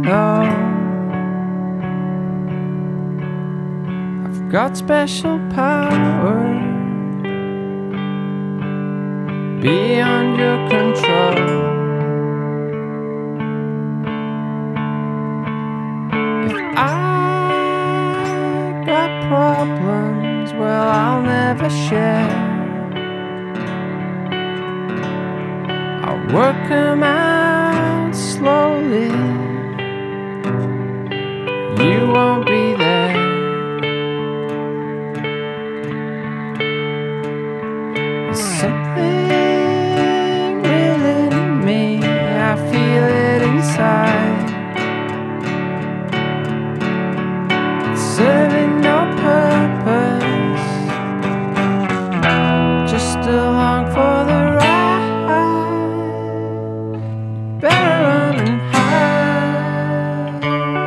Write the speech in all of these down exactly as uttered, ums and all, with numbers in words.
know I've got special power beyond your control. If I got problems, well, I'll never share. I'll work them out slowly. You won't be there. There's something within me, I feel it inside. It's serving no purpose, just along for the ride. Better run and hide.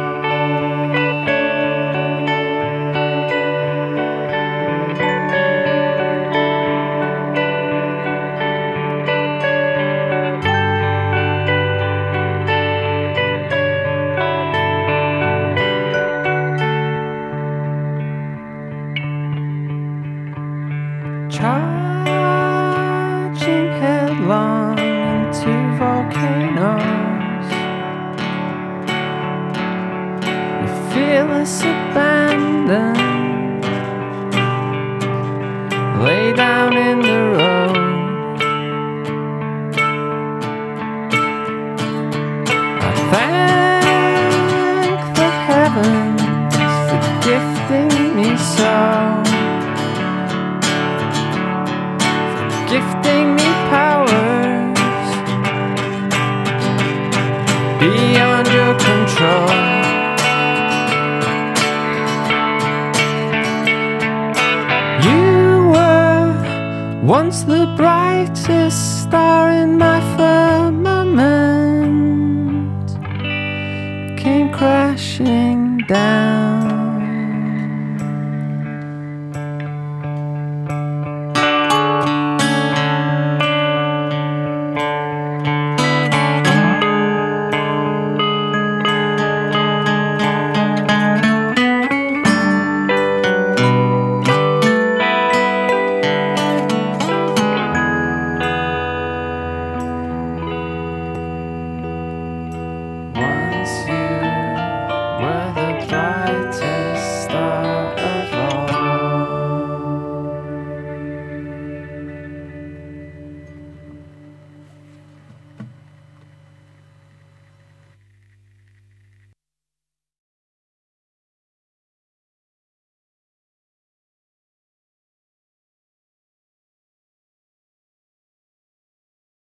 Charging headlong into volcanoes, we feel us abandoned, lay down in the road. I thank the heavens for gifting me so, gifting me powers beyond your control. You were once the brightest star in my firmament, came crashing down.